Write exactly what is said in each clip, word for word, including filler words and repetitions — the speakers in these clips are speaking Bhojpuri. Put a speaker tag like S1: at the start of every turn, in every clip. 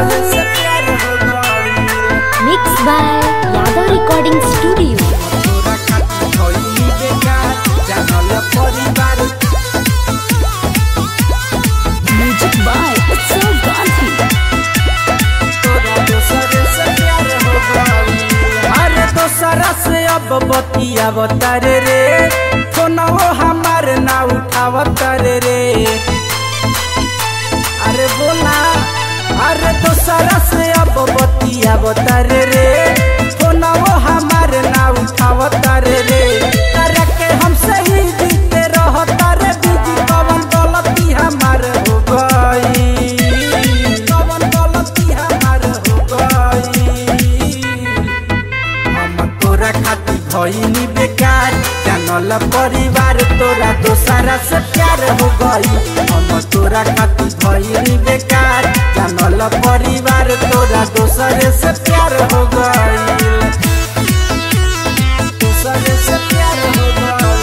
S1: Mixed by Yadav Recording Studio. Music by Utsav Gandhi.
S2: अरे दोसरा से अब बतिया बतारे रे फोनवो हमार ना उठावतारे रे। अरे बोला अरे दोसरा से अब बतिया बतारे रे फोनवो हमार ना उठावतारे रे। तारा के हमसे ही जीते रहतारे बीजी कवन गलती हमार हो गई कवन गलती हमार हो गई। हम तोरा खातिर भइनी बेकार जानल परिवार तोरा दोसरा से प्यार हो गई। हम तोरा खातिर भइनी बेकार जानल परिवार तोरा दोसरे से प्यार हो गई दोसरे से प्यार हो गई।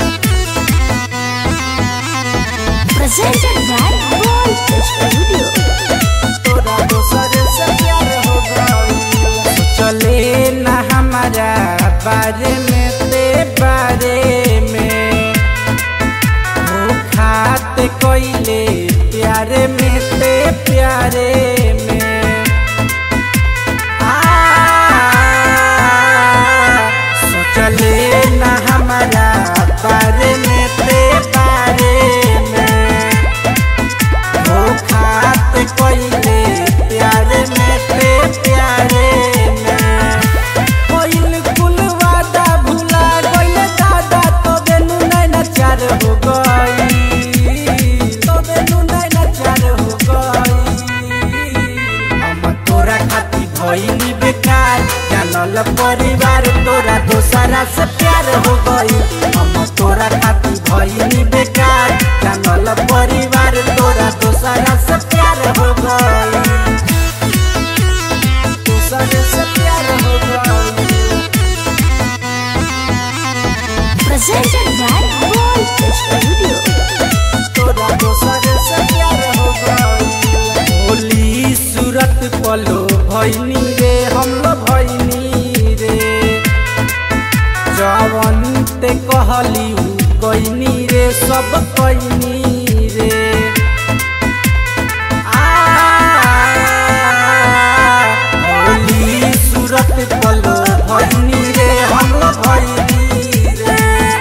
S1: Presented by Gold Studio.
S2: तोरा दोसरे से प्यार हो गई। चले ना हमारा बारे में ते बारे में हो खाते कोइले प्यारे में ते प्यारे में। आ सोचले ना हमारा बारे में ते बारे में हो खाते कोइले प्यारे में ते प्यारे में। कोइल कुल वादा भुला गइल दादा तो बेनु नैना चार हो गई तो बेनु नैना चार हो गई। हम तोरा खातिर भइनी बेकार जानल परिवार तोरा दोसरा से प्यार हो गई। हम तोरा खातिर भइनी बेकार जानल परिवार तोरा दोसरा से प्यार हो गई दोसरे से प्यार हो गई।
S1: Presented by Gold Studio.
S2: तोरा दोसरे से प्यार हो गई। होली सूरत पलो भइनी रे हम लो भइनी रे जवन ते कहली उ कइनी रे सब कइनी रे। आ होली सूरत पलो भइनी रे हम लो भइनी रे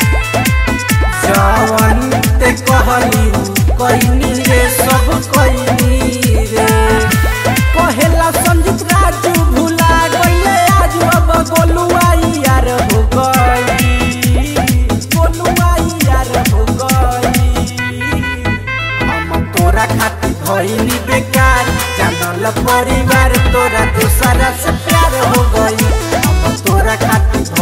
S2: जवन ते कहली उ कइनी रे सब कइनी रे। कहेला संजीत राजू भुला गइले आज अब गोलुआ यार हो गई गोलुआ यार हो गई। हम तोरा खातिर भइनी बेकार जानल परिवार तोरा दोसरा से प्यार हो गई। हम तोरा खातिर